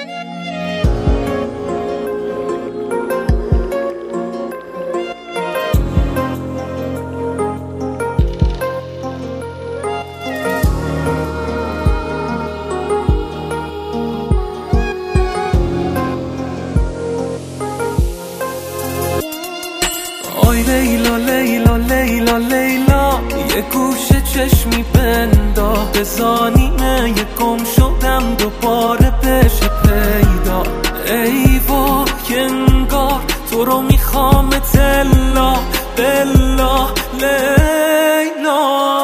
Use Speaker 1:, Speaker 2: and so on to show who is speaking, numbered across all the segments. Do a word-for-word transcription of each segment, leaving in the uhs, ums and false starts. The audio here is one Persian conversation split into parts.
Speaker 1: آی لیلا لیلا لیلا لیلا، یه گوشه چشمی بندا، بزانیمه یه گم شدم دوباره بشه پیدا. ای وای انگار تو رو میخوام تلا بلا لیلا.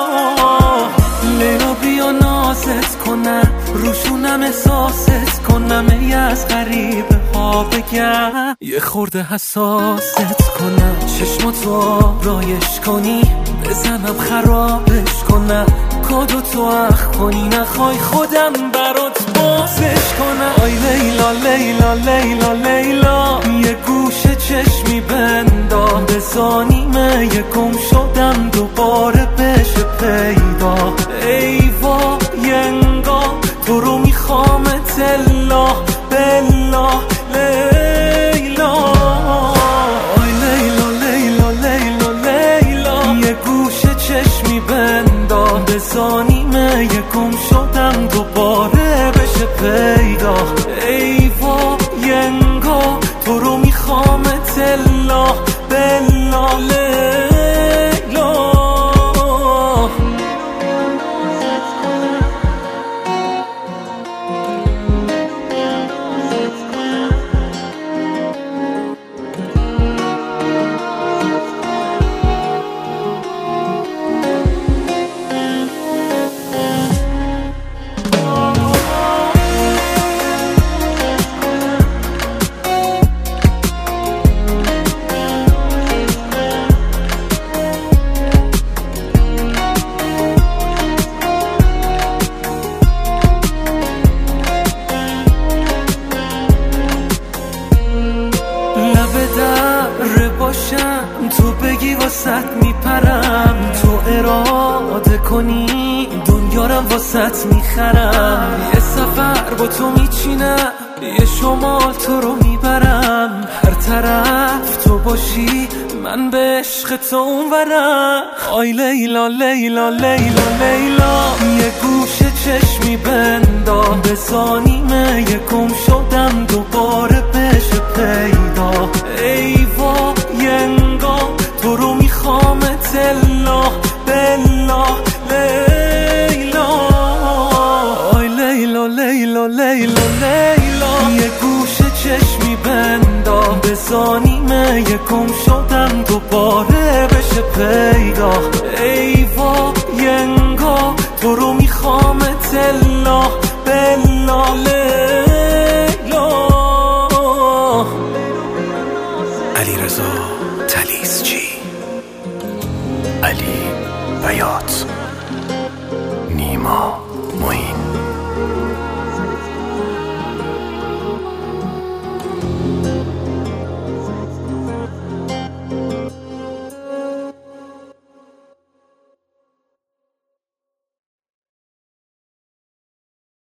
Speaker 1: لیلا بیا نازت کنم، روشونم احساست کنم، ای از غریبه ها بگم، یه خورده حساست کنم، چشماتو رایش کنی، بزنم خرابش کنم، کادو تو اخ کنی، نخوای خودم برات بازش کنم. آی لیلا لیلا لیلا لیلا، یه گوشه چشمی بندام، بزانیمه یه گم شدم دوباره بشه پیدا. ای وای انگار تو رو میخوام تلا بلا لیلا. آی لیلا لیلا لیلا لیلا، یه گوشه چشمی بندام، بزانیمه یه گم شدم دوباره بشه پیدا. ای وای انگار تو رو میخوام تلا بلا لیلا. تو بگی واسط میپرم، تو اراده کنی دنیارم واسط میخرم، یه سفر با تو میچینم، یه شمال تو رو میبرم، هر طرف تو باشی من به عشق تو اونورم. آی لیلا لیلا لیلا لیلا، یه گوشه چشمی بندام، بزانیمه یه گم شدم دوباره بشه پیدا. ای وای انگار تو رو میخوام تلا بلا لیلا. آی لیلا لیلا لیلا لیلا، یه گوشه چشمی بندام، بزانیمه یه گم شدم دوباره بشه پیدا. ای وای انگار تو رو میخوام تلا بلا لیلا.
Speaker 2: علیرضا طلیسچی، علی بیات، نیما معین.